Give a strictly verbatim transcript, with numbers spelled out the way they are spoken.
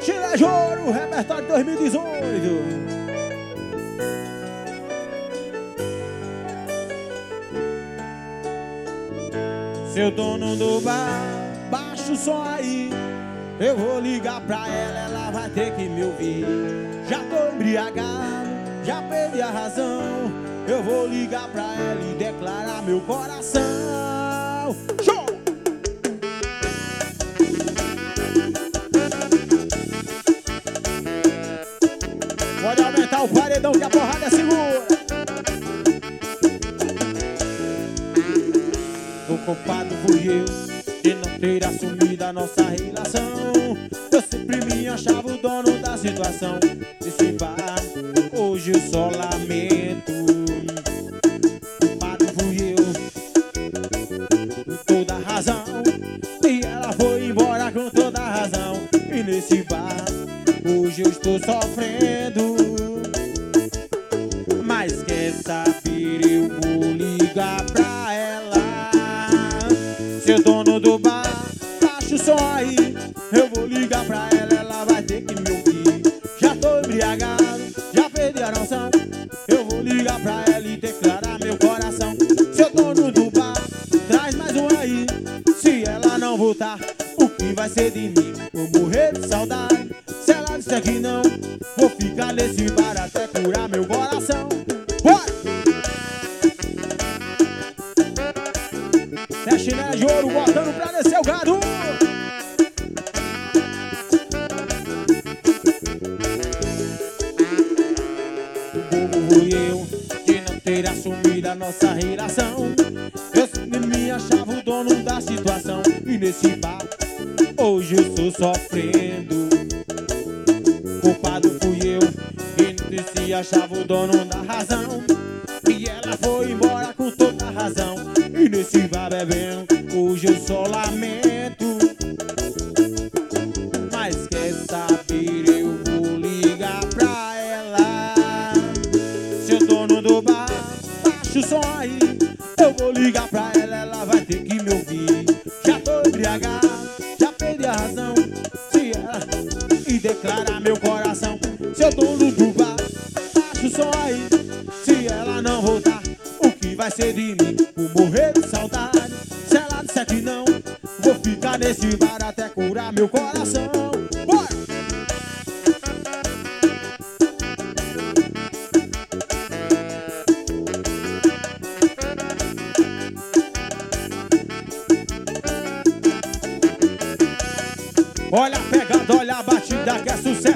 Chile de Ouro, repertório dois mil e dezoito. Seu dono do bar, baixa o som aí. Eu vou ligar pra ela, ela vai ter que me ouvir. Já tô embriagado, já perdi a razão. Eu vou ligar pra ela e declarar meu coração. Show! Pode aumentar o paredão que a porrada segura. O culpado fui eu de não ter assumido a nossa relação. Eu sempre me achava o dono da situação. Desse bar, hoje eu só lamento. O culpado fui eu, com toda razão. E ela foi embora com toda razão. E nesse bar, hoje eu estou sofrendo. Mas quer saber, eu vou ligar pra ela. Seu dono do bar, baixa o som aí. Eu vou ligar pra ela, ela vai ter que me ouvir. Já tô embriagado, já perdi a noção. Eu vou ligar pra ela e declarar meu coração. Seu dono do bar, traz mais um aí. Se ela não voltar, o que vai ser de mim? Vou morrer de saudade. Se ela disser que não, vou ficar nesse bar até curar meu coração. Bora! É Chile de Ouro botando pra descer o gado. O bobo fui eu de não ter assumido a nossa relação. Eu sempre me achava o dono da situação. E nesse bar, hoje eu estou sofrendo. Culpado fui eu que não se achava o dono da razão. E ela foi embora com toda a razão. E nesse bar bebendo, hoje eu só lamento. Mas quer saber, eu vou ligar pra ela. Seu dono do bar, baixa o som aí. Eu vou ligar pra ela, ela vai ter que me ouvir. Já tô embriagado, já perdi a razão. Se ela e declarar meu coração. Seu dono do bar, baixa o som aí. Se ela não voltar, o que vai ser de mim? Vou morrer de saudade. Se ela disser que não, vou ficar nesse bar até curar meu coração. Bora! Olha a pegada, olha a batida que é sucesso.